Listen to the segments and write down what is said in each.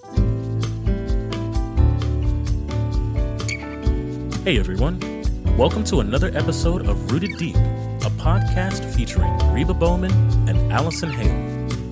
Hey everyone, welcome to another episode of Rooted Deep, a podcast featuring Reba Bowman and Allison Hale.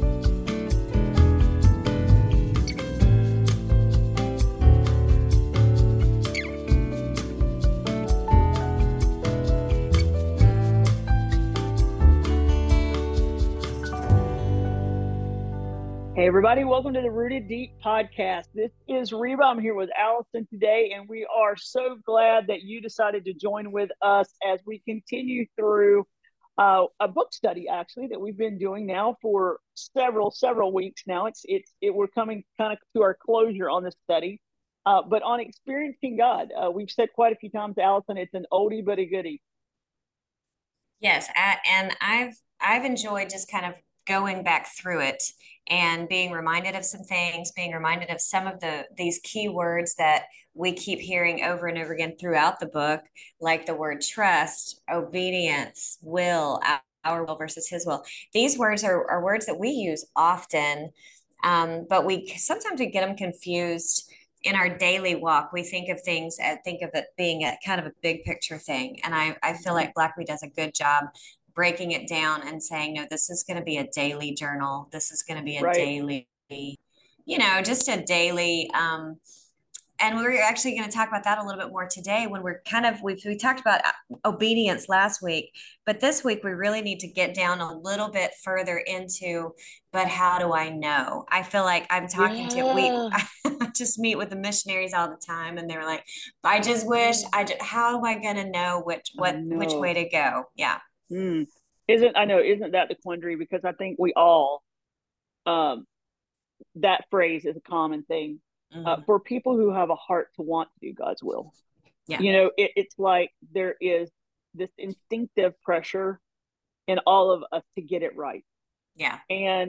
Hey everybody, welcome to the Rooted Deep podcast. This is Reba. I'm here with Allison today, and we are so glad that you decided to join with us as we continue through a book study, actually, that we've been doing now for several weeks now. We're coming kind of to our closure on this study, but on experiencing God, we've said quite a few times, Allison, it's an oldie but a goodie. Yes, and I've enjoyed just kind of going back through it and being reminded of some things, being reminded of some of these key words that we keep hearing over and over again throughout the book, like the word trust, obedience, will, our will versus his will. These words are words that we use often, but sometimes we get them confused in our daily walk. We think of think of it being a kind of a big picture thing. And I feel like Blackley does a good job breaking it down and saying, no, this is going to be a daily journal. This is going to be a Right. daily, just a daily, and we're actually going to talk about that a little bit more today when we talked about obedience last week, but this week we really need to get down a little bit further into, but how do I know? I feel like Yeah. I just meet with the missionaries all the time and they're like, I just wish how am I going to know I which way know. to go? Yeah. Isn't that the quandary? Because I think we all, um, that phrase is a common thing Mhm. for people who have a heart to want to do God's will. Yeah. It's like there is this instinctive pressure in all of us to get it right. Yeah.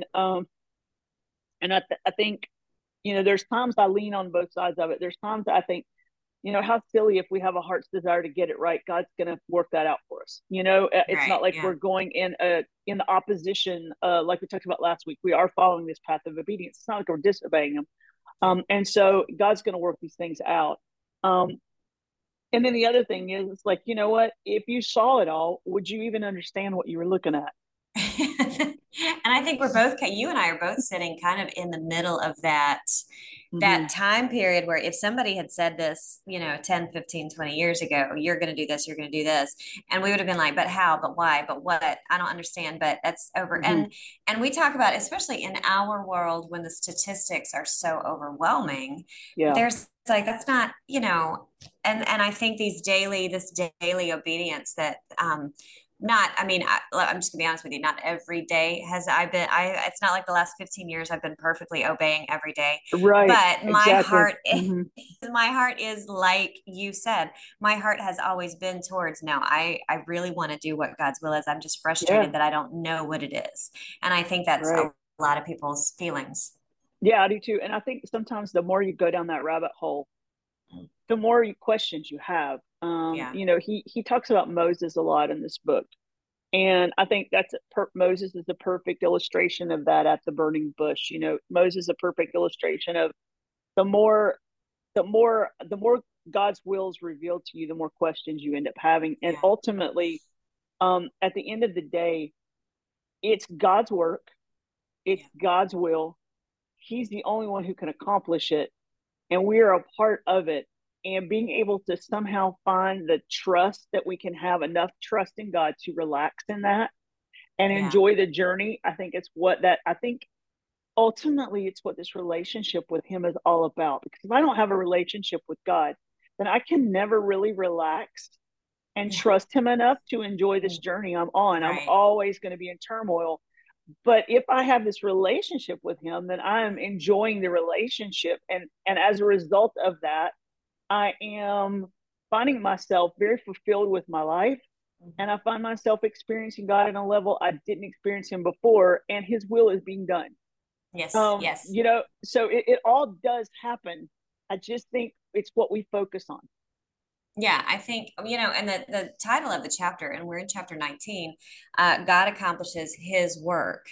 And I think, there's times I lean on both sides of it. There's times I think, how silly if we have a heart's desire to get it right, God's going to work that out for us. It's Right. not like Yeah. we're going in the opposition, like we talked about last week. We are following this path of obedience. It's not like we're disobeying Him. And so God's going to work these things out. Um, and then the other thing is, it's like, you know what? If you saw it all, would you even understand what you were looking at? And I think you and I are both sitting kind of in the middle of that Mm-hmm. time period where if somebody had said this, 10, 15, 20 years ago, you're going to do this, you're going to do this. And we would have been like, but how, but why, but what? I don't understand, but that's over. Mm-hmm. And we talk about, especially in our world, when the statistics are so overwhelming, Yeah. there's like, that's not, and I think this daily obedience that, not, I mean, I'm just gonna be honest with you. Not every day it's not like the last 15 years I've been perfectly obeying every day, Right. but Exactly. Mm-hmm. my heart is like you said, my heart has always been towards, no, I really want to do what God's will is. I'm just Yeah. frustrated that I don't know what it is. And I think that's Right. a lot of people's feelings. Yeah, I do too. And I think sometimes the more you go down that rabbit hole, the more questions you have. Yeah. He talks about Moses a lot in this book, and I think Moses is the perfect illustration of that at the burning bush. Moses is a perfect illustration of the more the more God's will is revealed to you, the more questions you end up having, and Yeah. ultimately, at the end of the day, it's God's work, it's Yeah. God's will. He's the only one who can accomplish it, and we are a part of it. And being able to somehow find the trust that we can have enough trust in God to relax in that and Yeah. enjoy the journey, I think I think ultimately it's what this relationship with Him is all about. Because if I don't have a relationship with God, then I can never really relax and Yeah. trust Him enough to enjoy this journey I'm on. I'm Right. always going to be in turmoil. But if I have this relationship with Him, then I am enjoying the relationship. And as a result of that, I am finding myself very fulfilled with my life. And I Mhm. find myself experiencing God at a level I didn't experience Him before, and His will is being done. Yes. Yes. So it all does happen. I just think it's what we focus on. Yeah, I think, and the title of the chapter, and we're in chapter 19, God accomplishes his work.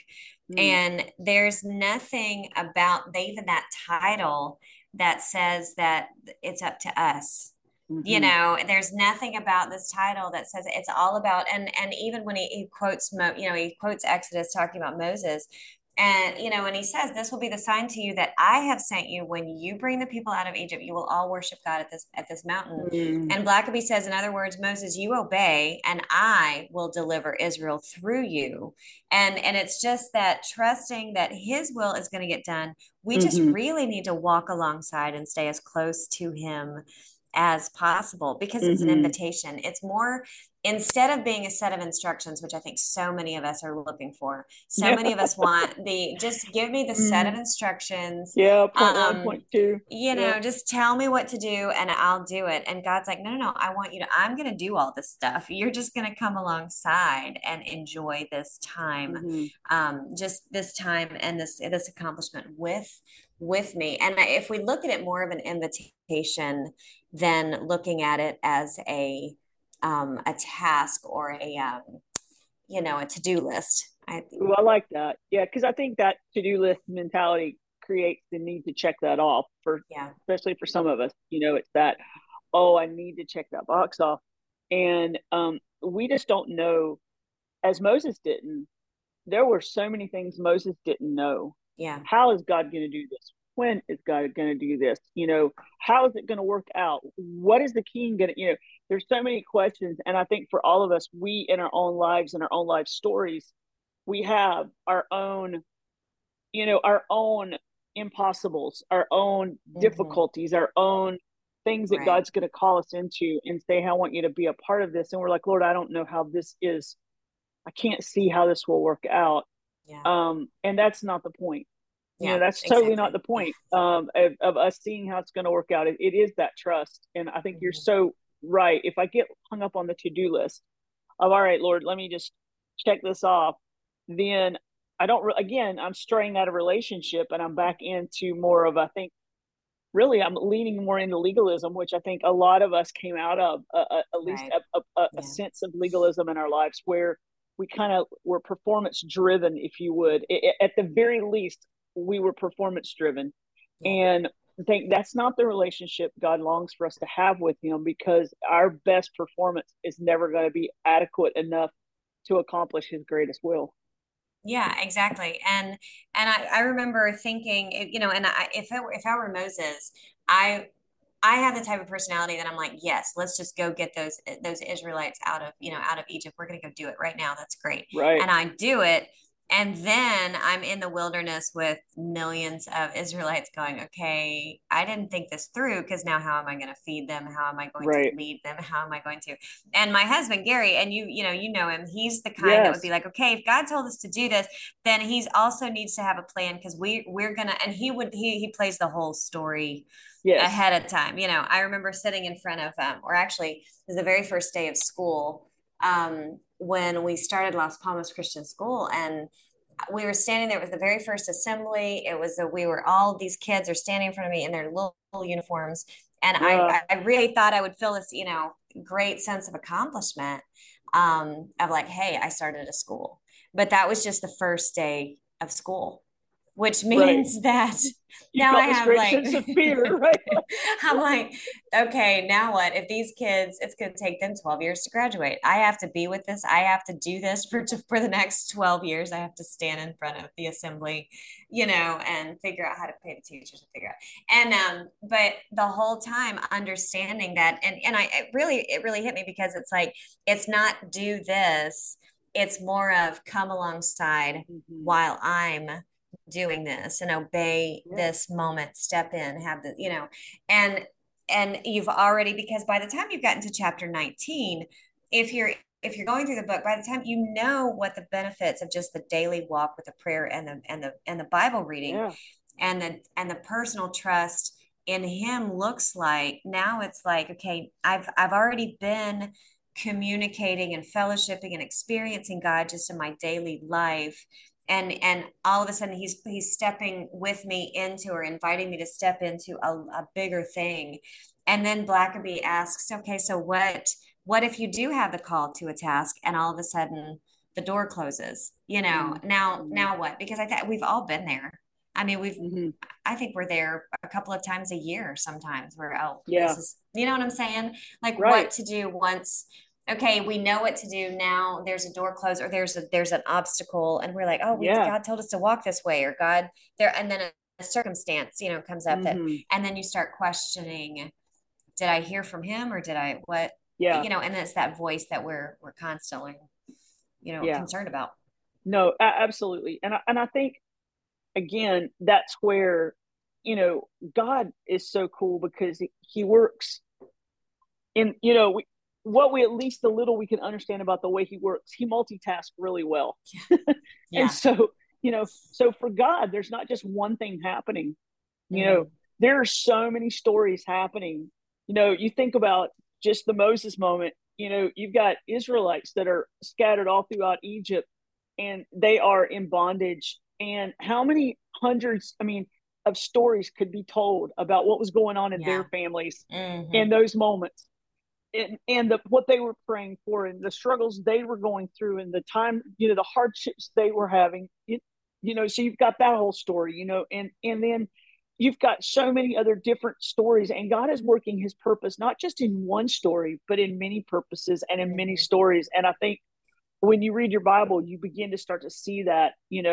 Mm. And there's nothing about even that title that says that it's up to us. You Mm-hmm. know, there's nothing about this title that says it's all about, and even when he quotes he quotes Exodus talking about Moses, and and he says, this will be the sign to you that I have sent you. When you bring the people out of Egypt, you will all worship God at this mountain. Mm. And Blackaby says, in other words, Moses, you obey, and I will deliver Israel through you. And it's just that trusting that his will is going to get done. We just Mm-hmm. really need to walk alongside and stay as close to him as possible, because it's an Mm-hmm. invitation. It's more, instead of being a set of instructions, which I think so many of us are looking for. So Yeah. many of us want just give me the set of Mm. instructions. Yeah. Point one, Um, point two. Yeah. just tell me what to do and I'll do it. And God's like, no, no, no, I'm going to do all this stuff. You're just going to come alongside and enjoy this time. Mm-hmm. Just this time and this accomplishment with me. And if we look at it more of an invitation than looking at it as a task or a to-do list. Ooh, I like that. Yeah, because I think that to-do list mentality creates the need to check that off for, Yeah, especially for some of us. It's that, oh, I need to check that box off, and we just don't know. As Moses didn't, there were so many things Moses didn't know. yeah, How is God going to do this? When is God going to do this? How is it going to work out? What is the king going to, there's so many questions. And I think for all of us, we in our own lives and our own life stories, we have our own impossibles, our own mm-hmm. difficulties, our own things that Right, God's going to call us into and say, I want you to be a part of this. And we're like, Lord, I don't know how this is. I can't see how this will work out. yeah, And that's not the point. yeah, That's totally not exactly. the point of us seeing how it's going to work out. It is that trust. And I think you're Mm-hmm. so right. If I get hung up on the to-do list of, all right, Lord, let me just check this off, then I don't, again, I'm straying out of relationship and I'm back into more of, I think, really, I'm leaning more into legalism, which I think a lot of us came out of, at least Right, a yeah, sense of legalism in our lives where we kind of were performance driven, if you would. At the very least, we were performance driven. yeah. And I think that's not the relationship God longs for us to have with Him, because our best performance is never going to be adequate enough to accomplish His greatest will. Yeah, exactly. And I remember thinking, and if I were Moses, I I have the type of personality that I'm like, yes, let's just go get those Israelites out of Egypt. We're gonna go do it right now. That's great. Right. And I do it. And then I'm in the wilderness with millions of Israelites going, okay, I didn't think this through, because now how am I going to feed them? How am I going to Right. lead them? How am I going to? And my husband, Gary, and you know him, he's the kind that would be Yes. like, okay, if God told us to do this, then he's also needs to have a plan, because we're gonna, and he plays the whole story Yes. ahead of time. I remember sitting in front of, or actually, it was the very first day of school, when we started Las Palmas Christian School, and we were standing there with the very first assembly. It was we were all these kids are standing in front of me in their little uniforms, and Uh, I really thought I would feel this great sense of accomplishment, of like, hey, I started a school. But that was just the first day of school, which right. means that You now I felt this have great like, sense of fear, right? I'm like, okay, now what? If these kids, it's going to take them 12 years to graduate. I have to be with this. I have to do this for the next 12 years. I have to stand in front of the assembly, and figure out how to pay the teachers and figure out. And but the whole time understanding that, and it really hit me, because it's like, it's not do this. It's more of come alongside Mm-hmm. while I'm doing this, and obey Yeah. this moment, step in, have and you've already, because by the time you've gotten to chapter 19, if you're going through the book, by the time you know what the benefits of just the daily walk with the prayer and the Bible reading, Yeah. and the personal trust in him looks like, now it's like, okay, I've already been communicating and fellowshipping and experiencing God just in my daily life, and all of a sudden he's stepping with me into, or inviting me to step into a bigger thing. And then Blackaby asks, okay, so what if you do have the call to a task, and all of a sudden the door closes, Mm-hmm. now what? Because I think we've all been there. I mean, Mm-hmm. I think we're there a couple of times a year sometimes where, oh, this Yeah. is, you know what I'm saying? Like what Right. to do once, okay, we know what to do now. There's a door closed or there's an obstacle and we're like, oh, Yeah. God told us to walk this way or God there. And then a circumstance, comes up Mm-hmm. and then you start questioning, did I hear from him or did I, what, Yeah. and it's that voice that we're constantly, Yeah. concerned about. No, absolutely. And I think again, that's where, God is so cool because he works in, what we, at least a little we can understand about the way he works, he multitasks really well. Yeah. And Yeah. so, so for God, there's not just one thing happening. You know, Mm-hmm. there are so many stories happening. You think about just the Moses moment, you've got Israelites that are scattered all throughout Egypt and they are in bondage. And how many hundreds, I mean, of stories could be told about what was going on in their Yeah. families Mm-hmm. in those moments, and what they were praying for and the struggles they were going through and the time, the hardships they were having. So you've got that whole story, and then you've got so many other different stories, and God is working his purpose not just in one story but in many purposes and in many Mm-hmm. stories. And I think when you read your Bible you begin to start to see that,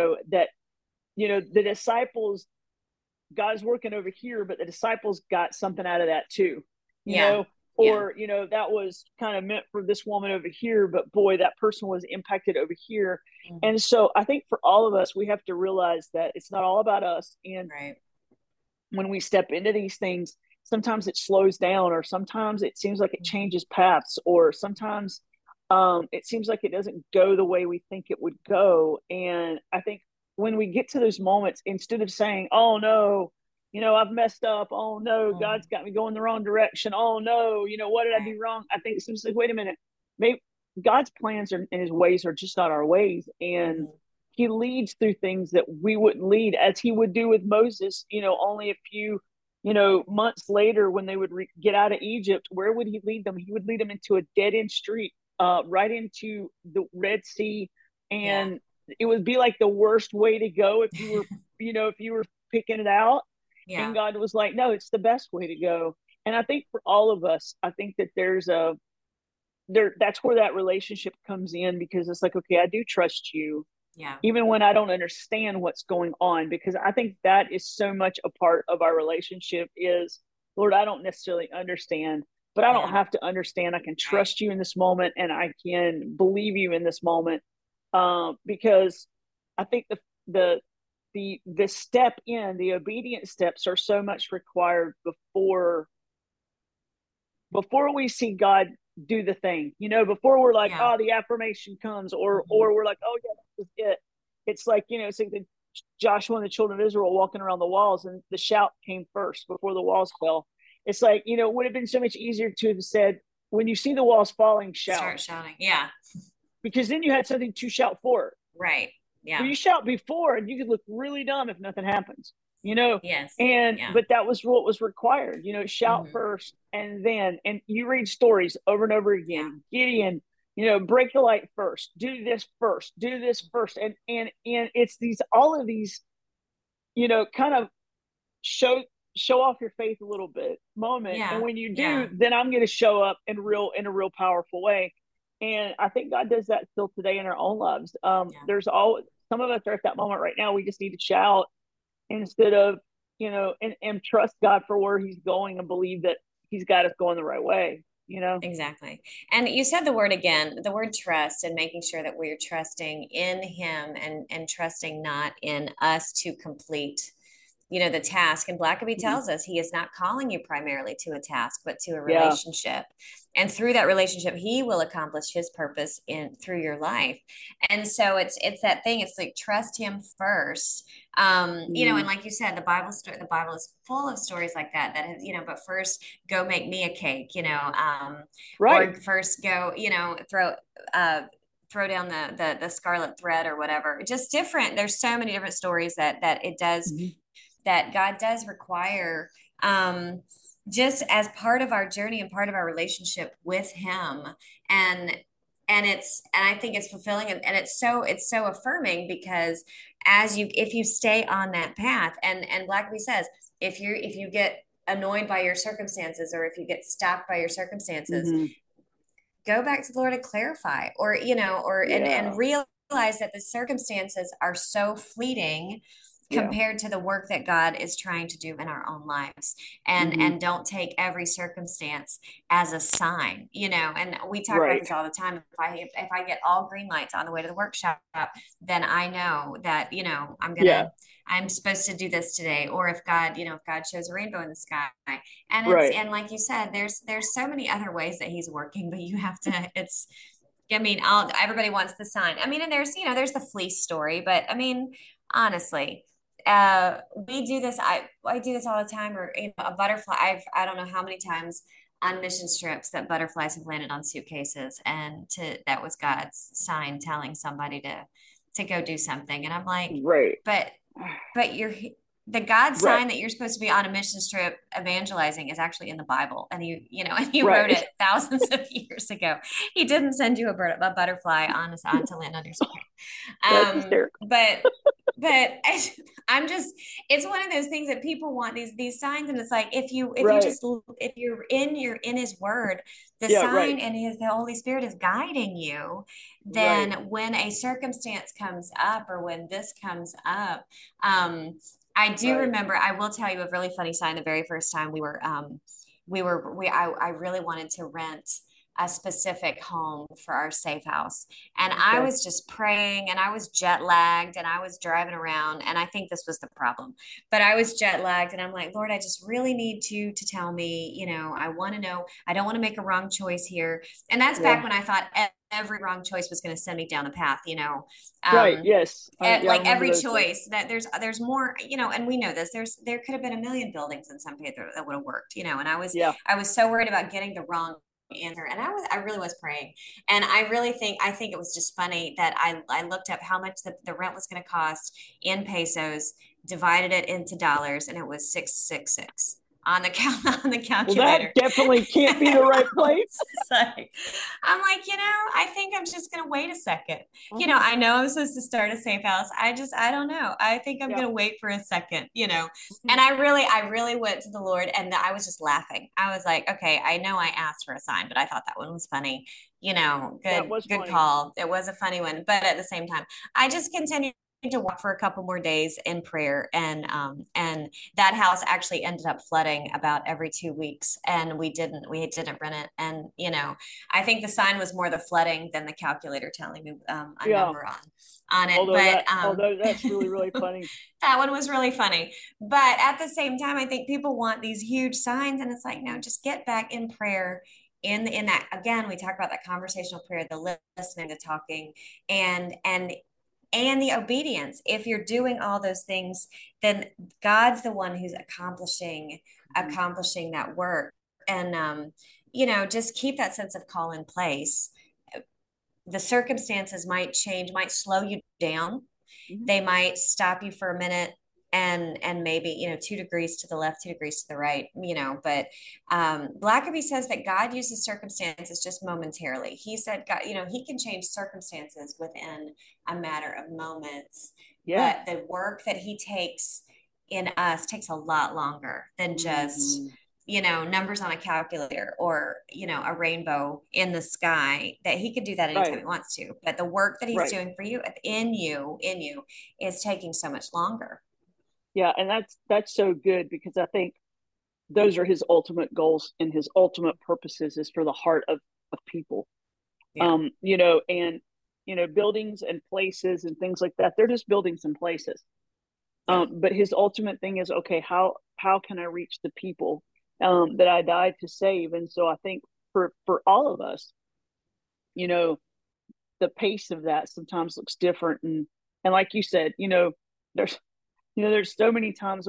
the disciples, God's working over here, but the disciples got something out of that too, you Yeah. know, Yeah. or, that was kind of meant for this woman over here, but boy, that person was impacted over here. Mm-hmm. And so I think for all of us, we have to realize that it's not all about us. And Right. when we step into these things, sometimes it slows down, or sometimes it seems like it Mm-hmm. changes paths, or sometimes it seems like it doesn't go the way we think it would go. And I think when we get to those moments, instead of saying, oh no, I've messed up. Oh no, Mm-hmm. God's got me going the wrong direction. Oh no, what did I Right. do wrong? I think it's just like, wait a minute. Maybe God's plans and his ways are just not our ways. And Mm-hmm. he leads through things that we wouldn't lead, as he would do with Moses, only a few, months later when they would get out of Egypt. Where would he lead them? He would lead them into a dead end street, right into the Red Sea. Yeah. And it would be like the worst way to go if you were picking it out. And Yeah. God was like, no, it's the best way to go. And I think for all of us, I think that that's where that relationship comes in, because it's like, okay, I do trust you Yeah. even when I don't understand what's going on, because I think that is so much a part of our relationship is, Lord, I don't necessarily understand, but I don't Yeah. have to understand. I can Right. trust you in this moment and I can believe you in this moment. Because I think the step in the obedient steps are so much required before we see God do the thing, before we're like, Yeah. oh, the affirmation comes, or Mm-hmm. we're like, oh yeah, that was it. It's like, it's like Joshua and the children of Israel walking around the walls, and the shout came first before the walls fell. It's like, it would have been so much easier to have said, when you see the walls falling, shout, Start shouting. Yeah. because then you had something to shout for. Right. Well, Yeah. you shout before and you could look really dumb if nothing happens, you know? Yes. And, Yeah. but that was what was required, shout Mm-hmm. first. And you read stories over and over Yeah. again. Gideon, break the light first, do this first, do this first. And it's all of these, kind of show, show off your faith a little bit moment. And Yeah. when you do, Yeah. then I'm going to show up in a real powerful way. And I think God does that still today in our own lives. Yeah. There's always some of us are at that moment right now. We just need to shout instead of, and trust God for where he's going and believe that he's got us going the right way. Exactly. And you said the word again, the word trust, and making sure that we're trusting in him and trusting not in us to complete, the task. And Blackaby Mhm. tells us he is not calling you primarily to a task, but to a Yeah. relationship. And through that relationship, he will accomplish his purpose in through your life. And so it's that thing. It's like trust him first. And Mhm. like you said, the Bible is full of stories like that. That has, but first go make me a cake, Right. or first go, uh, throw down the scarlet thread or whatever. Just different. There's so many different stories that it does Mhm. that God does require, just as part of our journey and part of our relationship with him. And and I think it's fulfilling, and it's so affirming, because if you stay on that path, and Blackaby says, if you get annoyed by your circumstances, or if you get stopped by your circumstances, Mm-hmm. go back to the Lord and clarify, or and Yeah. realize that the circumstances are so fleeting Yeah. compared to the work that God is trying to do in our own lives. Mm-hmm. And don't take every circumstance as a sign, and we talk about Right. this all the time. If I get all green lights on the way to the workshop, then I know that, Yeah. I'm supposed to do this today. Or if God shows a rainbow in the sky, Right. and like you said, there's so many other ways that he's working, but you have to, everybody wants the sign. I mean, and there's the fleece story, but I mean, honestly, we do this. I do this all the time. Or a butterfly. I don't know how many times on mission trips that butterflies have landed on suitcases, and that was God's sign telling somebody to go do something. And I'm like, Right. but you're the God Right. sign that you're supposed to be on a mission trip evangelizing is actually in the Bible, and and he wrote Right. it thousands of years ago. He didn't send you a butterfly on to land on your suitcase. That's hysterical. But I'm just, it's one of those things that people want these signs, and it's like, Right. if you're in his word, the Yeah. Right. sign, and the Holy Spirit is guiding you, then Right. when a circumstance comes up, or when this comes up, I do Right. remember, I will tell you a really funny sign. The very first time I really wanted to rent a specific home for our safe house. And I Okay. was just praying, and I was jet lagged, and I was driving around, and I think this was the problem. But I was jet lagged, and I'm like, Lord, I just really need you to tell me, I want to know, I don't want to make a wrong choice here. And that's back Yeah. when I thought every wrong choice was going to send me down a path. Right. Yes. Yeah. I Like remember every those days. choice, that there's more, and we know this, there could have been a million buildings in some case that would have worked, and Yeah. I was so worried about getting the wrong answer, and I really was praying. And I think it was just funny that I looked up how much the rent was going to cost in pesos, divided it into dollars, and it was 666 on the on the Well, that calculator. definitely can't be the right place. It's like, I'm like, I think I'm just gonna wait a second. Mhm. I know I'm supposed to start a safe house. I don't know. I think I'm Yeah. gonna wait for a second. Mhm. And I really went to the Lord, and I was just laughing. I was like, okay, I know I asked for a sign, but I thought that one was funny. That Good, was good funny. call. It was a funny one, but at the same time, I just continued to walk for a couple more days in prayer, and that house actually ended up flooding about every 2 weeks, and we didn't rent it. And I think the sign was more the flooding than the calculator telling me a Yeah. number on it. But Although that's really, really funny. that one was really funny. But at the same time, I think people want these huge signs, and it's like, no, just get back in prayer. In that, again, we talk about that conversational prayer, the listening, the talking, and the obedience. If you're doing all those things, then God's the one who's Mhm. accomplishing that work. And just keep that sense of call in place. The circumstances might change, might slow you down. Mhm. They might stop you for a minute, and maybe 2 degrees to the left, 2 degrees to the right. But Blackaby says that God uses circumstances just momentarily. He said God, he can change circumstances within a matter of moments, Yeah. but the work that he takes in us takes a lot longer than just Hmm. numbers on a calculator, or a rainbow in the sky. That he could do that anytime Right. he wants to, but the work that he's Right. doing for you, in you is taking so much longer. Yeah. And that's so good, because I think those are his ultimate goals, and his ultimate purposes is for the heart of people. Yeah. And buildings and places and things like that, they're just buildings and places. Yeah. But his ultimate thing is, okay, how can I reach the people that I died to save? And so I think for all of us, you know, the pace of that sometimes looks different. And like you said, there's there's so many times that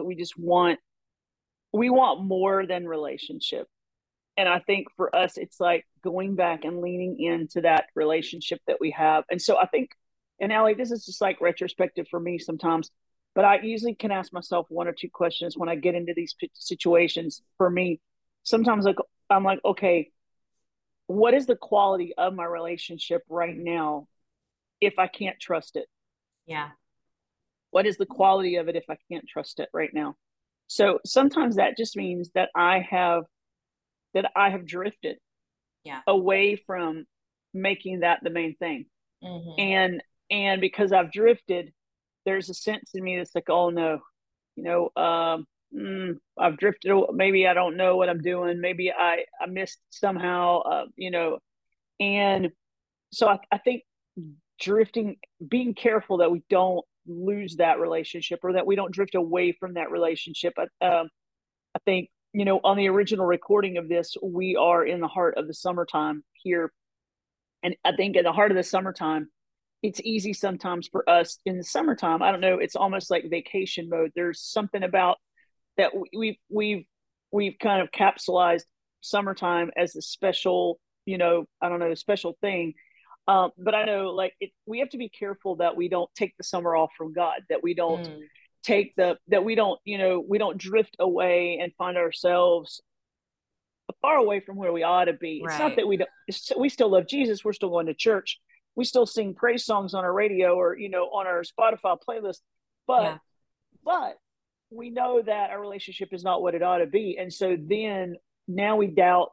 we want more than relationship. And I think for us, it's like going back and leaning into that relationship that we have. And so I think, and Allie, this is just like retrospective for me sometimes, but I usually can ask myself one or two questions when I get into these situations. For me, sometimes, like, I'm like, okay, what is the quality of my relationship right now if I can't trust it? Yeah. What is the quality of it if I can't trust it right now? So sometimes that just means that I have drifted Yeah. away from making that the main thing. Mm-hmm. And because I've drifted, there's a sense in me that's like, oh no, you know, I've drifted. Maybe I don't know what I'm doing. Maybe I missed somehow, and so I think drifting, being careful that we don't lose that relationship or that we don't drift away from that relationship. I think, on the original recording of this, we are in the heart of the summertime here. And I think in the heart of the summertime, it's easy sometimes for us in the summertime. I don't know. It's almost like vacation mode. There's something about that we've kind of capsulized summertime as a special, I don't know, a special thing. But I know, like, we have to be careful that we don't take the summer off from God, that we don't that we don't, we don't drift away and find ourselves far away from where we ought to be. It's not Right. that we still love Jesus. We're still going to church. We still sing praise songs on our radio or, on our Spotify playlist. But, Yeah. but we know that our relationship is not what it ought to be. And so then now we doubt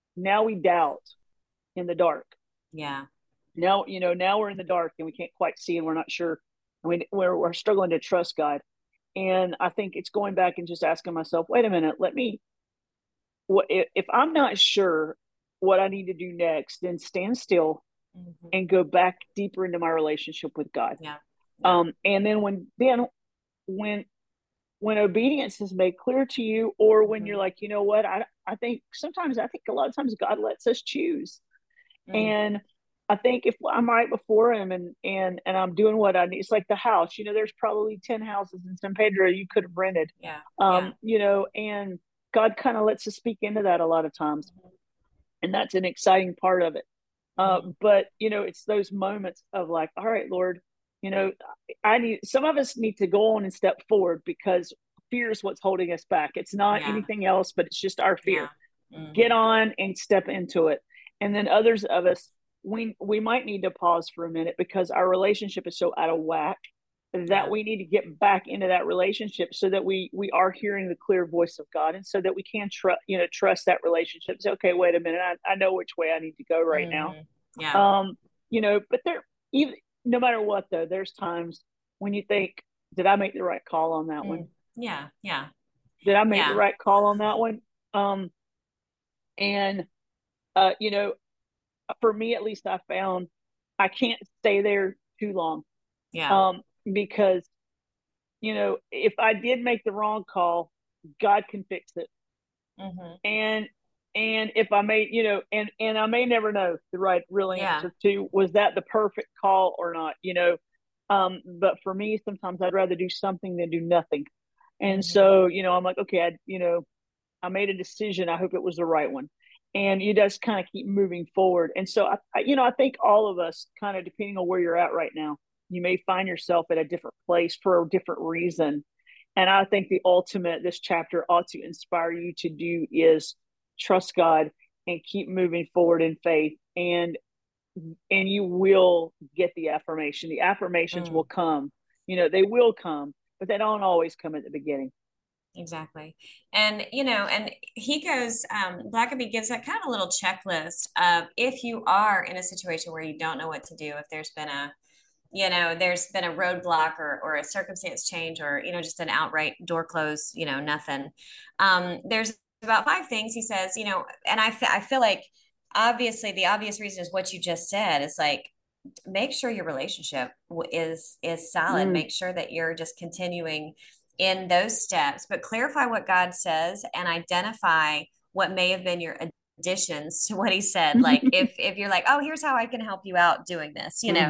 in the dark. Yeah. Now, now we're in the dark and we can't quite see and we're not sure. We're struggling to trust God. And I think it's going back and just asking myself, wait a minute, if I'm not sure what I need to do next, then stand still and go back deeper into my relationship with God. Yeah. Yeah. And then when obedience is made clear to you, or when you're like, you know what, I think a lot of times God lets us choose. And I think if I'm right before him and I'm doing what I need, it's like the house, there's probably 10 houses in San Pedro you could have rented. Yeah. Yeah. And God kind of lets us speak into that a lot of times. And that's an exciting part of it. But it's those moments of like, all right, Lord, some of us need to go on and step forward because fear is what's holding us back. It's not anything else, but it's just our fear. Get on and step into it. And then others of us, we might need to pause for a minute because our relationship is so out of whack that we need to get back into that relationship so that we are hearing the clear voice of God, and so that we can trust that relationship. Say, okay, wait a minute, I know which way I need to go right now. Yeah. But even no matter what though, there's times when you think, did I make the right call on that one? Yeah. Yeah. Did I make the right call on that one? And for me at least, I found I can't stay there too long. Yeah. Because if I did make the wrong call, God can fix it. And if I made, and I may never know the right real answer to, was that the perfect call or not, but for me, sometimes I'd rather do something than do nothing. And so, I'm like, okay, I made a decision. I hope it was the right one. And you just kind of keep moving forward. And so I think all of us, kind of depending on where you're at right now, you may find yourself at a different place for a different reason. And I think this chapter ought to inspire you to do is trust God and keep moving forward in faith. And you will get the affirmation. The affirmations will come, they will come, but they don't always come at the beginning. Exactly. And, and he goes, Blackaby gives that kind of a little checklist of if you are in a situation where you don't know what to do, if there's been a roadblock or a circumstance change or, just an outright door close, nothing. There's about 5 things he says, and I feel like obviously the obvious reason is what you just said. It's like, make sure your relationship is solid. Make sure that you're just continuing in those steps, but clarify what God says and identify what may have been your additions to what he said. Like if you're like, oh, here's how I can help you out doing this, and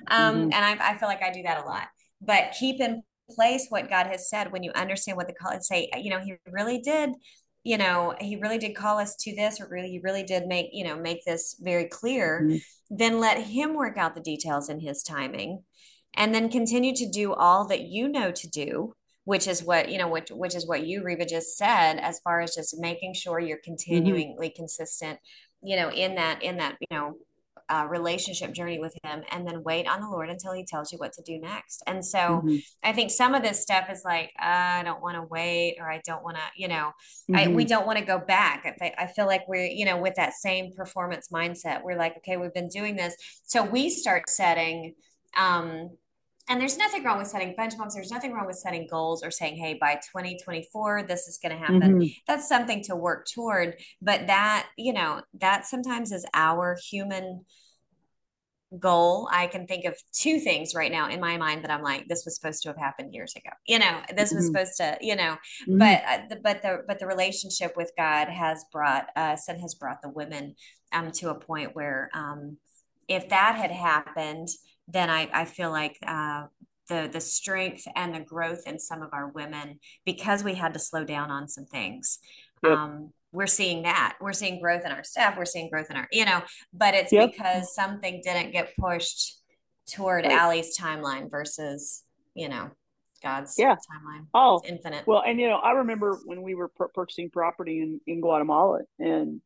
I feel like I do that a lot, but keep in place what God has said when you understand what the call and say, he really did, he really did call us to this, or really, he really did make this very clear. Then let him work out the details in his timing, and then continue to do all that you know to do, which is what, which is what you, Reba, just said, as far as just making sure you're continually consistent in that, relationship journey with him, and then wait on the Lord until he tells you what to do next. And so Mm-hmm. I think some of this stuff is like, I don't want to wait, or I don't want to, we Mm-hmm. don't want to go back. I feel like we're, with that same performance mindset, we're like, okay, we've been doing this. So we start setting, and there's nothing wrong with setting benchmarks. There's nothing wrong with setting goals or saying, hey, by 2024, this is going to happen. Mm-hmm. That's something to work toward. But that sometimes is our human goal. I can think of two things right now in my mind that I'm like, this was supposed to have happened years ago. This was Mm-hmm. supposed to, Mm-hmm. but the relationship with God has brought us and has brought the women to a point where if that had happened, then I feel like the strength and the growth in some of our women, because we had to slow down on some things. Yep. We're seeing that. We're seeing growth in our staff. We're seeing growth in our, but it's Yep. because something didn't get pushed toward Right. Allie's timeline versus, God's Yeah. timeline. Oh, It's infinite. well, and I remember when we were purchasing property in Guatemala, and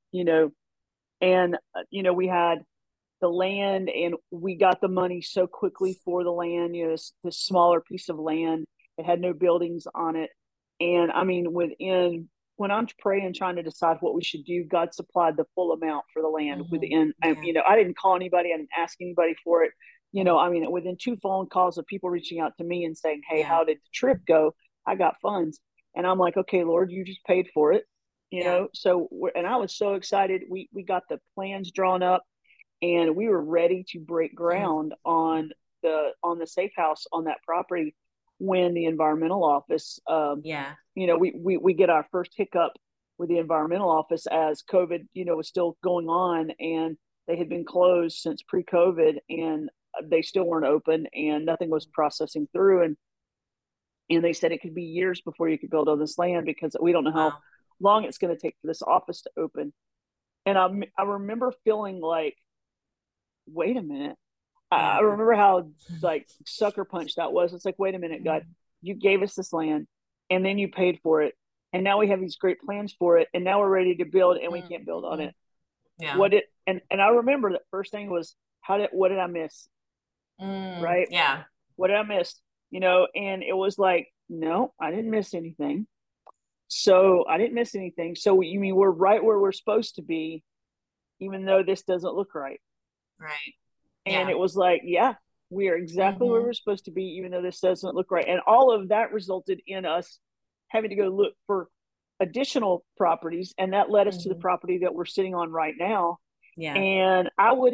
we had the land, and we got the money so quickly for the land. This smaller piece of land. It had no buildings on it, and I mean, when I'm praying, trying to decide what we should do, God supplied the full amount for the land Mm-hmm. within. Yeah. I didn't call anybody, I didn't ask anybody for it. Mm-hmm. I mean, within 2 phone calls of people reaching out to me and saying, "Hey, Yeah. how did the trip go?" I got funds, and I'm like, "Okay, Lord, you just paid for it." Yeah. So and I was so excited. We got the plans drawn up, and we were ready to break Mm-hmm. ground on the safe house on that property when the environmental office, Yeah. we get our first hiccup with the environmental office as COVID, was still going on, and they had been closed since pre-COVID, and they still weren't open, and nothing was processing through, and they said it could be years before you could build on this land because we don't know how Wow. long it's going to take for this office to open. And I remember feeling like, wait a minute. I Yeah. remember how like sucker punch that was. It's like, wait a minute, God, you gave us this land, and then you paid for it, and now we have these great plans for it, and now we're ready to build, and we can't build on Mm-hmm. it. Yeah. What it and I remember the first thing was, what did I miss? Right? Yeah. What did I miss? And it was like, no, I didn't miss anything. So I didn't miss anything. So you mean we're right where we're supposed to be, even though this doesn't look right? Right. And Yeah. it was like, yeah, we are exactly where Mm-hmm. we're supposed to be, even though this doesn't look right. And all of that resulted in us having to go look for additional properties. And that led us to the Mm-hmm. property that we're sitting on right now. Yeah. And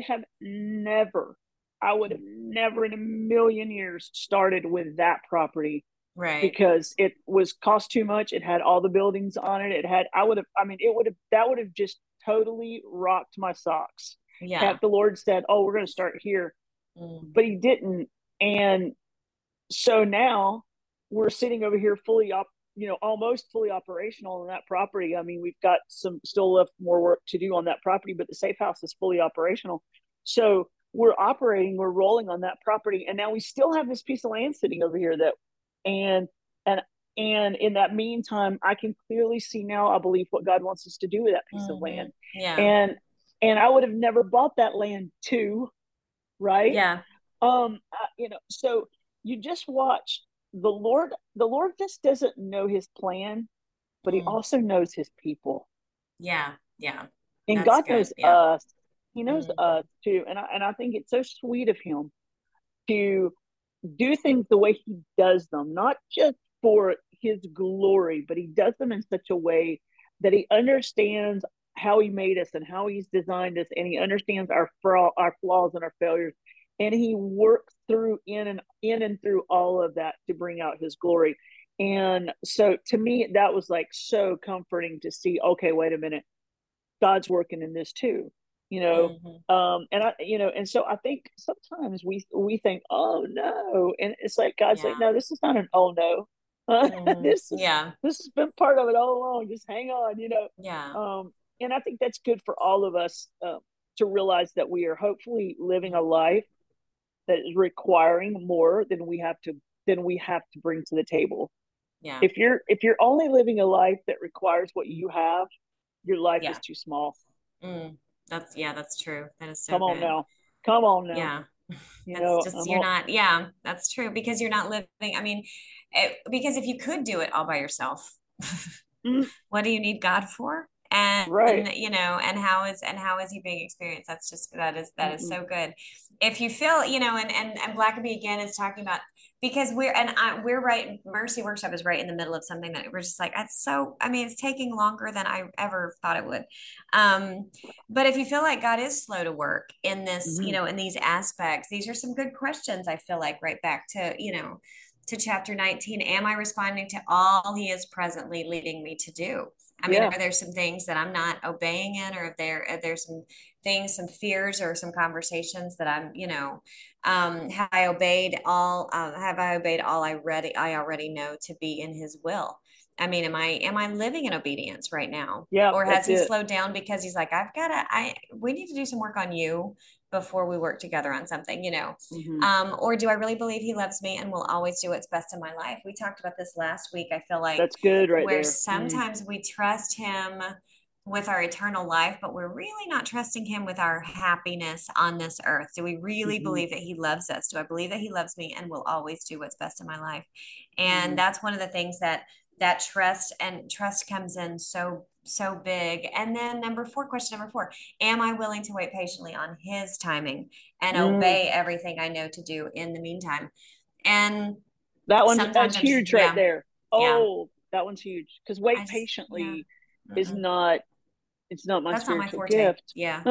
I would have never in a million years started with that property Right. because it was cost too much. It had all the buildings on it. That would have just totally rocked my socks. Had Yeah. the Lord said, "Oh, we're going to start here," Mm. but He didn't. And so now we're sitting over here almost fully operational on that property. I mean, we've got some still left more work to do on that property, but the safe house is fully operational. So we're rolling on that property, and now we still have this piece of land sitting over here and and and in that meantime, I can clearly see now, I believe, what God wants us to do with that piece of Mm-hmm. land. Yeah. And I would have never bought that land too, right? Yeah. So you just watch the Lord just doesn't know his plan, but he Mm. also knows his people. Yeah. Yeah. And That's God good. knows Yeah. us. He knows Mm. us too. And I think it's so sweet of him to do things the way he does them, not just for his glory, but he does them in such a way that he understands how he made us and how he's designed us, and he understands our flaws and our failures, and he works through in and through all of that to bring out his glory. And so to me, that was like so comforting to see, okay, wait a minute, God's working in this too, you know. Mm-hmm. And so I think sometimes we think, oh no, and it's like God's like, Yeah. no, this is not an oh no. Mm-hmm. Yeah. This has been part of it all along. Just hang on. Yeah. And I think that's good for all of us, to realize that we are hopefully living a life that is requiring more than we have to bring to the table. Yeah. If you're only living a life that requires what you have, your life is Yeah. too small. Mm. That's true. That is so Come on good. now. Come on now. Yeah. You That's know, just, I'm you're all, not, yeah, that's true because you're not living. I mean, because if you could do it all by yourself, mm, what do you need God for? And right. and how is he being experienced? That's just that is Mm-mm. so good. If you feel, and Blackaby again is talking about, because we're right. Mercy Workshop is right in the middle of something that we're just like, it's so, I mean, it's taking longer than I ever thought it would. Um, but if you feel like God is slow to work in this, Mm-hmm. in these aspects, these are some good questions. I feel like right back to, to chapter 19. Am I responding to all he is presently leading me to do? I mean, Yeah. are there some things that I'm not obeying in, or are there some things, some fears, or some conversations that I'm, have I obeyed all I already know to be in his will? I mean, am I living in obedience right now? Yeah. Or has That's he it. slowed down because he's like, we need to do some work on you before we work together on something, Mm-hmm. or do I really believe he loves me and will always do what's best in my life? We talked about this last week. I feel like That's good right where there. Mm-hmm. sometimes we trust him with our eternal life, but we're really not trusting him with our happiness on this earth. Do we really Mm-hmm. believe that he loves us? Do I believe that he loves me and will always do what's best in my life? Mm-hmm. And that's one of the things that trust comes in so big. And then question number 4, am I willing to wait patiently on his timing and Mm. obey everything I know to do in the meantime? And That's sometimes I'm just, huge right there. yeah, Oh, that one's huge. Because wait yeah. patiently is Mm-mm. not, it's not my That's not my spiritual forte. gift. Yeah.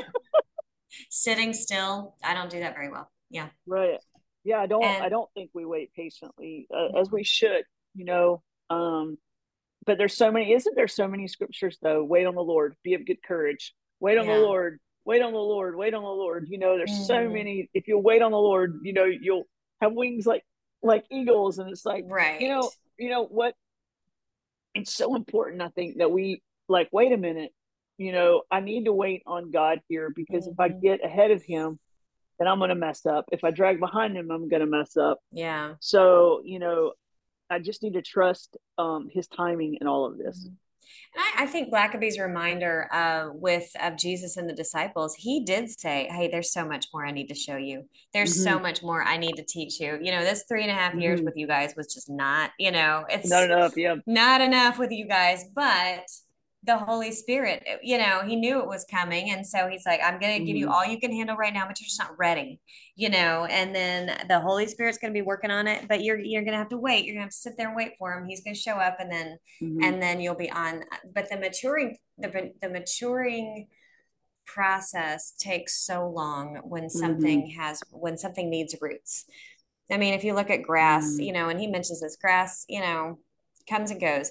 Sitting still, I don't do that very well. Yeah. Right. Yeah, I And don't think we wait patiently as we should, you know. Um but isn't there so many scriptures though? Wait on the Lord, be of good courage. Wait on the yeah. Lord. Wait on the Lord. Wait on the Lord. You know, there's so Hmm. many if you wait on the Lord, you know, you'll have wings like eagles and it's like, Right. you know what it's so important I think that we like wait a minute, you know, I need to wait on God here because if I Hmm. get ahead of him, then I'm going to mess up. If I drag behind him, I'm going to mess up. Yeah. So, you know, I just need to trust his timing in all of this. Mhm. And I think Blackaby's reminder with of Jesus and the disciples, he did say, "Hey, there's so much more I need to show you. There's Mm-hmm. so much more I need to teach you. This 3.5 years Mm-hmm. with you guys was just not, Not it's enough. Yeah. not enough with you guys, but the Holy Spirit, he knew it was coming. And so he's like, I'm going to give you Mm-hmm. all you can handle right now, but you're just not ready, and then the Holy Spirit's going to be working on it, but you're going to have to wait. You're going to have to sit there and wait for him. He's going to show up Mm-hmm. and then you'll be on. But the maturing process takes so long Mm-hmm. when something needs roots. I mean, if you look at grass, Mm-hmm. and he mentions this grass, comes and goes.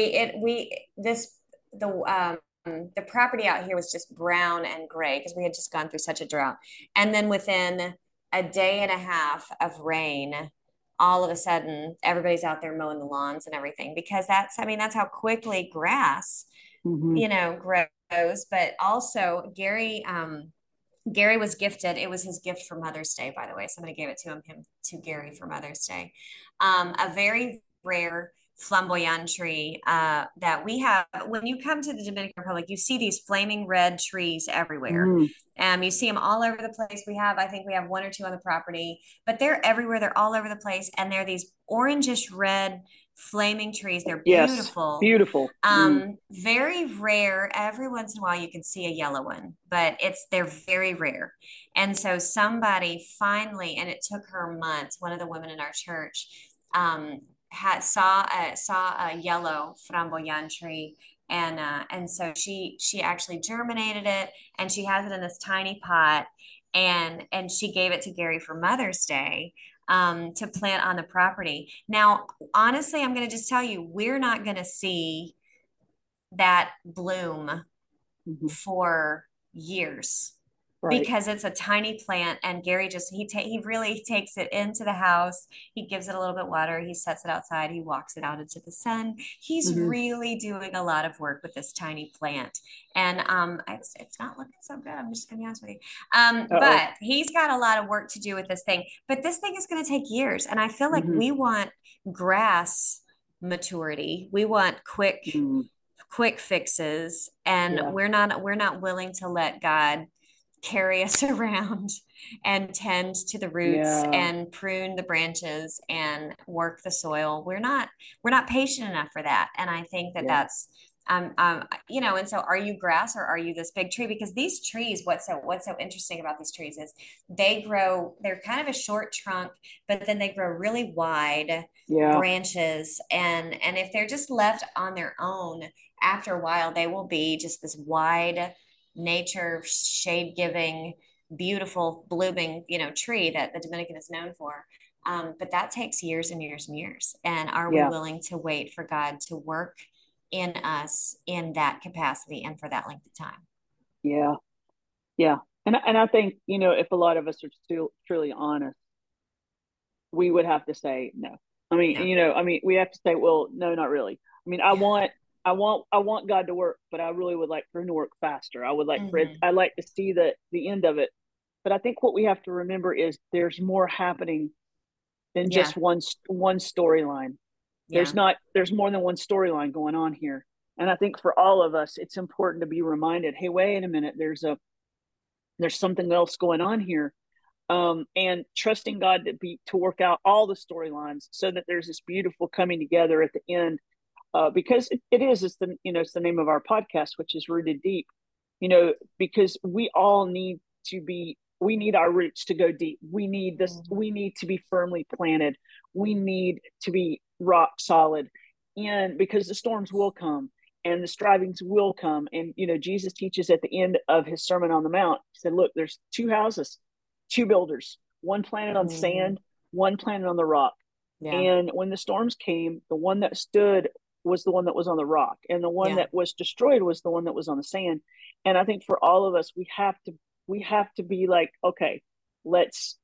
The property out here was just brown and gray because we had just gone through such a drought. And then within a day and a half of rain, all of a sudden everybody's out there mowing the lawns and everything because that's how quickly grass, Mm-hmm. grows. But also Gary was gifted. It was his gift for Mother's Day, by the way. Somebody gave it to him to Gary for Mother's Day. A very rare flamboyant tree that we have. When you come to the Dominican Republic, you see these flaming red trees everywhere. Mm-hmm. You see them all over the place. I think we have one or two on the property, but they're everywhere. They're all over the place. And they're these orangish red flaming trees. They're Yes. beautiful. Beautiful. Mm. Very rare. Every once in a while you can see a yellow one, but they're very rare. And so somebody finally, and it took her months, one of the women in our church, saw a yellow flamboyant tree, and so she actually germinated it, and she has it in this tiny pot, and she gave it to Gary for Mother's Day, to plant on the property. Now, honestly, I'm going to just tell you, we're not going to see that bloom Mm-hmm. for years Right. because it's a tiny plant, and Gary he really takes it into the house. He gives it a little bit of water, he sets it outside, he walks it out into the sun. He's Mm-hmm. really doing a lot of work with this tiny plant, and it's not looking so good. I'm just gonna be honest with you. Uh-oh. But he's got a lot of work to do with this thing, but this thing is going to take years, and I feel like Mm-hmm. we want grass maturity. We want quick Mm-hmm. quick fixes, and Yeah. we're not willing to let God carry us around and tend to the roots Yeah. and prune the branches and work the soil. We're not patient enough for that. And I think that Yeah. that's and so are you grass or are you this big tree? Because these trees, what's so interesting about these trees is they're kind of a short trunk, but then they grow really wide Yeah. branches. And if they're just left on their own, after a while, they will be just this wide nature shade giving beautiful blooming tree that the Dominican is known for. But that takes years and years and years. And are we Yeah. willing to wait for God to work in us in that capacity and for that length of time? Yeah. Yeah. And I think, if a lot of us are still truly honest, we would have to say no. No. We have to say, well, no, not really. I want God to work, but I really would like for him to work faster. I would like for it, Mm-hmm. I like to see the end of it. But I think what we have to remember is there's more happening than Yeah. just one storyline. Yeah. There's more than one storyline going on here. And I think for all of us, it's important to be reminded, hey, wait a minute, there's something else going on here. And trusting God to work out all the storylines so that there's this beautiful coming together at the end. Because it's the name of our podcast, which is Rooted Deep. Because we need our roots to go deep. We need this. Mm-hmm. We need to be firmly planted. We need to be rock solid, and because the storms will come and the strivings will come. And Jesus teaches at the end of his Sermon on the Mount. He said, "Look, there's two houses, two builders, one planted on Mm-hmm. sand, one planted on the rock. Yeah. And when the storms came, the one that stood was the one that was on the rock, and the one Yeah. that was destroyed was the one that was on the sand." And I think for all of us, we have to be like, okay, let's,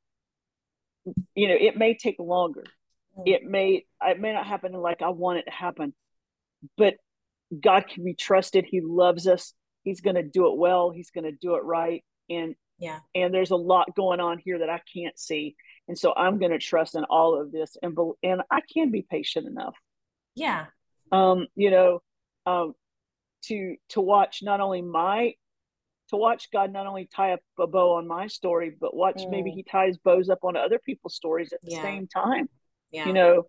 it may take longer. Mm. It may not happen like I want it to happen, but God can be trusted. He loves us. He's going to do it well. He's going to do it right. And Yeah. and there's a lot going on here that I can't see. And so I'm going to trust in all of this, and I can be patient enough. Yeah. Um, you know, um, to watch not only my to watch God not only tie up a bow on my story, but watch maybe Mm. He ties bows up on other people's stories at the Yeah. same time. You Yeah. know,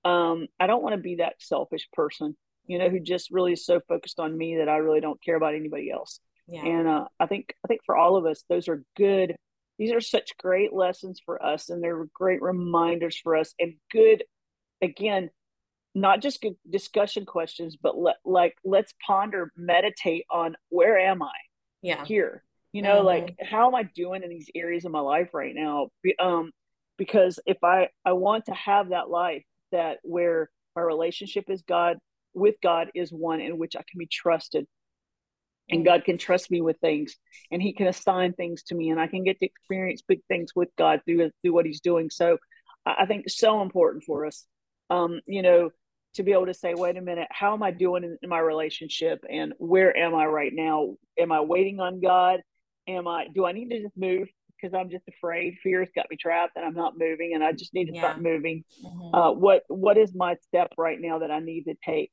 I don't want to be that selfish person, who just really is so focused on me that I really don't care about anybody else. Yeah. And I think for all of us, those are good. These are such great lessons for us, and they're great reminders for us, and good, again, not just good discussion questions, but let's ponder, meditate on, where am I Yeah. here? Mm-hmm. Like, how am I doing in these areas of my life right now? Because if I want to have that life, that where my relationship is God with God is one in which I can be trusted, and Mm. God can trust me with things, and He can assign things to me, and I can get to experience big things with God through what He's doing. So I think it's so important for us, um, you know, to be able to say, wait a minute, how am I doing in my relationship, and where am I right now? Am I waiting on God? Do I need to just move because I'm just afraid? Fear has got me trapped, and I'm not moving, and I just need to start Yeah. moving. Mm-hmm. What is my step right now that I need to take?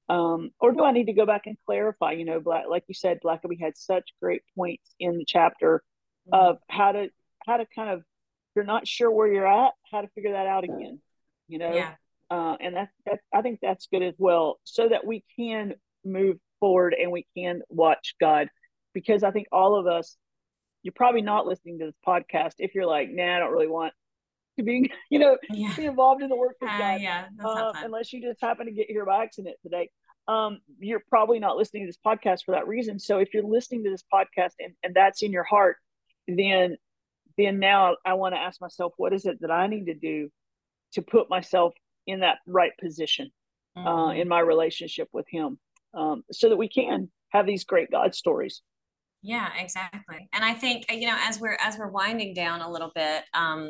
Or do I need to go back and clarify? Like you said, Blackaby had such great points in the chapter Mm-hmm. of how to kind of, if you're not sure where you're at, how to figure that out again. You know, Yeah. and that's I think that's good as well, so that we can move forward and we can watch God, because I think all of us, you're probably not listening to this podcast if you're like, nah, I don't really want to be, Yeah. be involved in the work of God, Yeah. That's not fun. unless you just happen to get here by accident today. You're probably not listening to this podcast for that reason. So if you're listening to this podcast, and that's in your heart, then now I want to ask myself, what is it that I need to do to put myself in that right position, Mm-hmm. in my relationship with Him, so that we can have these great God stories. Yeah, exactly. And I think, as we're winding down a little bit,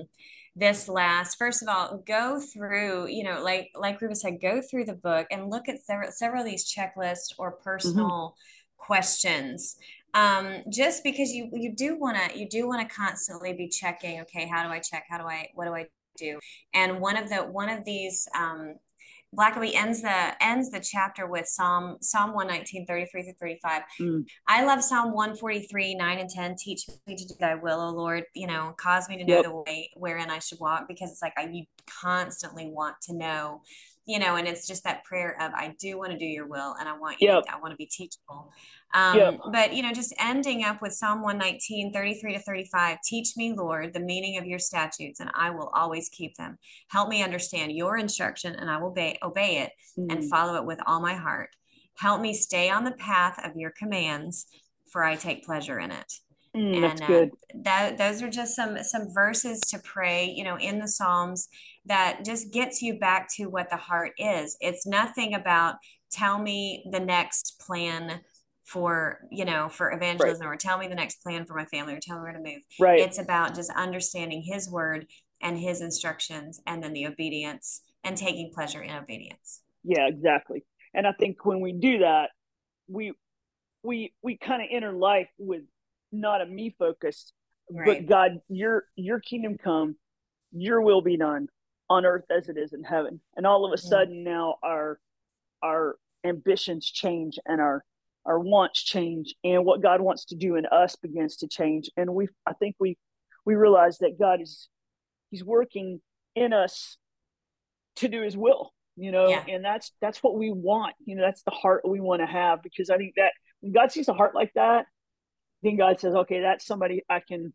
this last, first of all, go through, like Ruba said, go through the book and look at several of these checklists or Mm-hmm. personal questions. Just because you do want to constantly be checking, okay, how do I check? What do I do? And one of these Blackaby ends the chapter with Psalm 119, 33 through 35. Mm. I love Psalm 143, 9 and 10. Teach me to do thy will, O Lord. Cause me to know the way wherein I should walk, because it's like you constantly want to know, and it's just that prayer of, I do want to do your will, and I want I want to be teachable. But just ending up with Psalm 119, 33 to 35. Teach me, Lord, the meaning of your statutes, and I will always keep them. Help me understand your instruction, and I will obey it and follow it with all my heart. Help me stay on the path of your commands, for I take pleasure in it. And that's good. Those are just some verses to pray, in the Psalms, that just gets you back to what the heart is. It's nothing about tell me the next plan for evangelism, or tell me the next plan for my family, or tell me where to move. Right. It's about just understanding his word and his instructions, and then the obedience, and taking pleasure in obedience. Yeah, exactly. And I think when we do that, we kind of enter life with not a me focus, but God, your kingdom come, your will be done on earth as it is in heaven. And all of a sudden now our ambitions change, and our wants change, and what God wants to do in us begins to change. And I think we realize that God he's working in us to do his will, and that's what we want. That's the heart we want to have, because I think that when God sees a heart like that, then God says, okay, that's somebody I can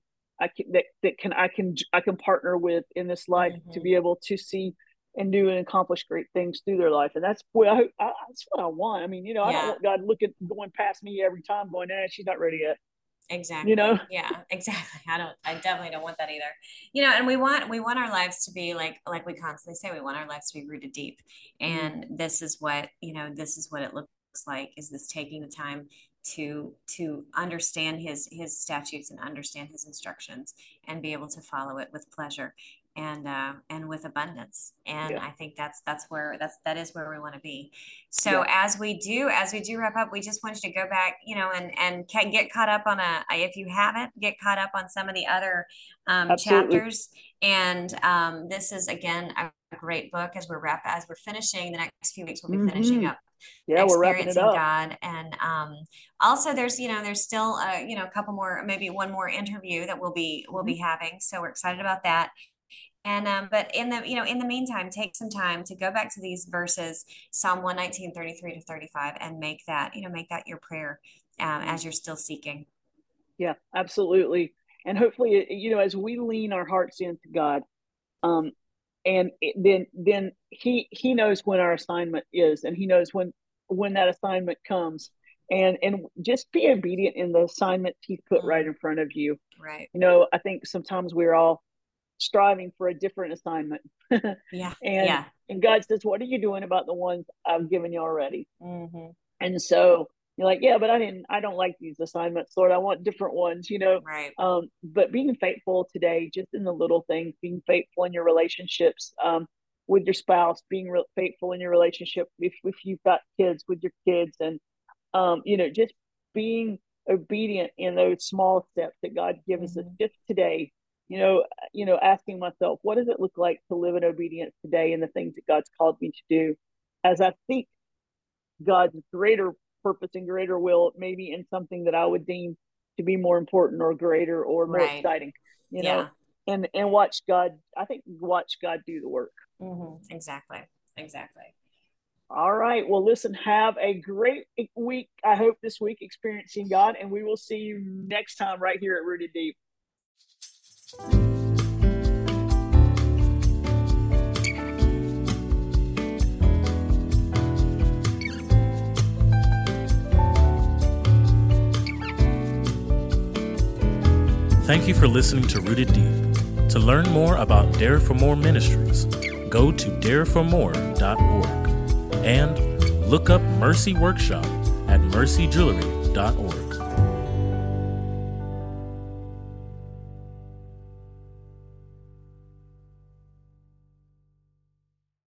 partner with in this life to be able to see and do and accomplish great things through their life. And that's what I want. I mean, I don't want God going past me every time going, she's not ready yet. Exactly. Yeah, exactly. I definitely don't want that either. And we want our lives to be like we constantly say, we want our lives to be rooted deep. And this is what it looks like, is this taking the time to understand his statutes and understand his instructions, and be able to follow it with pleasure and with abundance. And I think that is where we want to be. So as we do wrap up, we just want you to go back, and get caught up on if you haven't, get caught up on some of the other chapters. And this is, again, a great book. As we're finishing the next few weeks, we'll be finishing up. We're wrapping it up. God. And also there's still a couple more, maybe one more interview that we'll be having. So we're excited about that. And but in the meantime, take some time to go back to these verses, Psalm 119, 33 to 35, and make that your prayer as you're still seeking. Yeah, absolutely. And hopefully, as we lean our hearts into God, then he knows when our assignment is, and he knows when that assignment comes, and just be obedient in the assignment he's put right in front of you. Right. I think sometimes we're all striving for a different assignment. And God says, what are you doing about the ones I've given you already? And so you're like, but I don't like these assignments, Lord. I want different ones, Right. But being faithful today, just in the little things, being faithful in your relationships with your spouse, being faithful in your relationship if you've got kids, with your kids, and just being obedient in those small steps that God gives us just today. Asking myself, what does it look like to live in obedience today in the things that God's called me to do, as I seek God's greater purpose and greater will, maybe in something that I would deem to be more important or greater or more exciting, and watch God do the work. Exactly. All right. Well, listen, have a great week. I hope this week experiencing God, and we will see you next time right here at Rooted Deep. Thank you for listening to Rooted Deep. To learn more about Dare for More Ministries, go to dareformore.org and look up Mercy Workshop at mercyjewelry.org.